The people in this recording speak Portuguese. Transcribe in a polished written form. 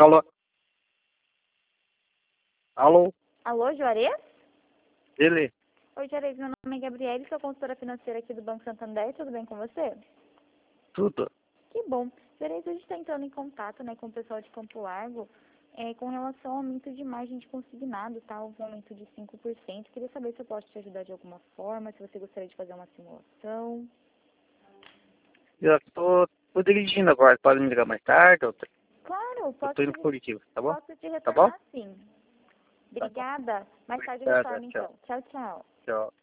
Alô? Alô? Alô, Juarez? Ele? Oi, Juarez, meu nome é Gabriele, sou consultora financeira aqui do Banco Santander, tudo bem com você? Tudo. Que bom. Juarez, a gente está entrando em contato, né, com o pessoal de Campo Largo, com relação ao aumento de margem de consignado, tá? Houve um aumento de 5%. Queria saber se eu posso te ajudar de alguma forma, se você gostaria de fazer uma simulação. Eu tô dirigindo agora. Pode me ligar mais tarde? Claro, Eu posso tô indo pro Curitiba, tá bom? posso te Tá bom? retornar sim. Obrigada. Mais tarde eu Obrigado, retorno tchau. então. Tchau, tchau. Tchau.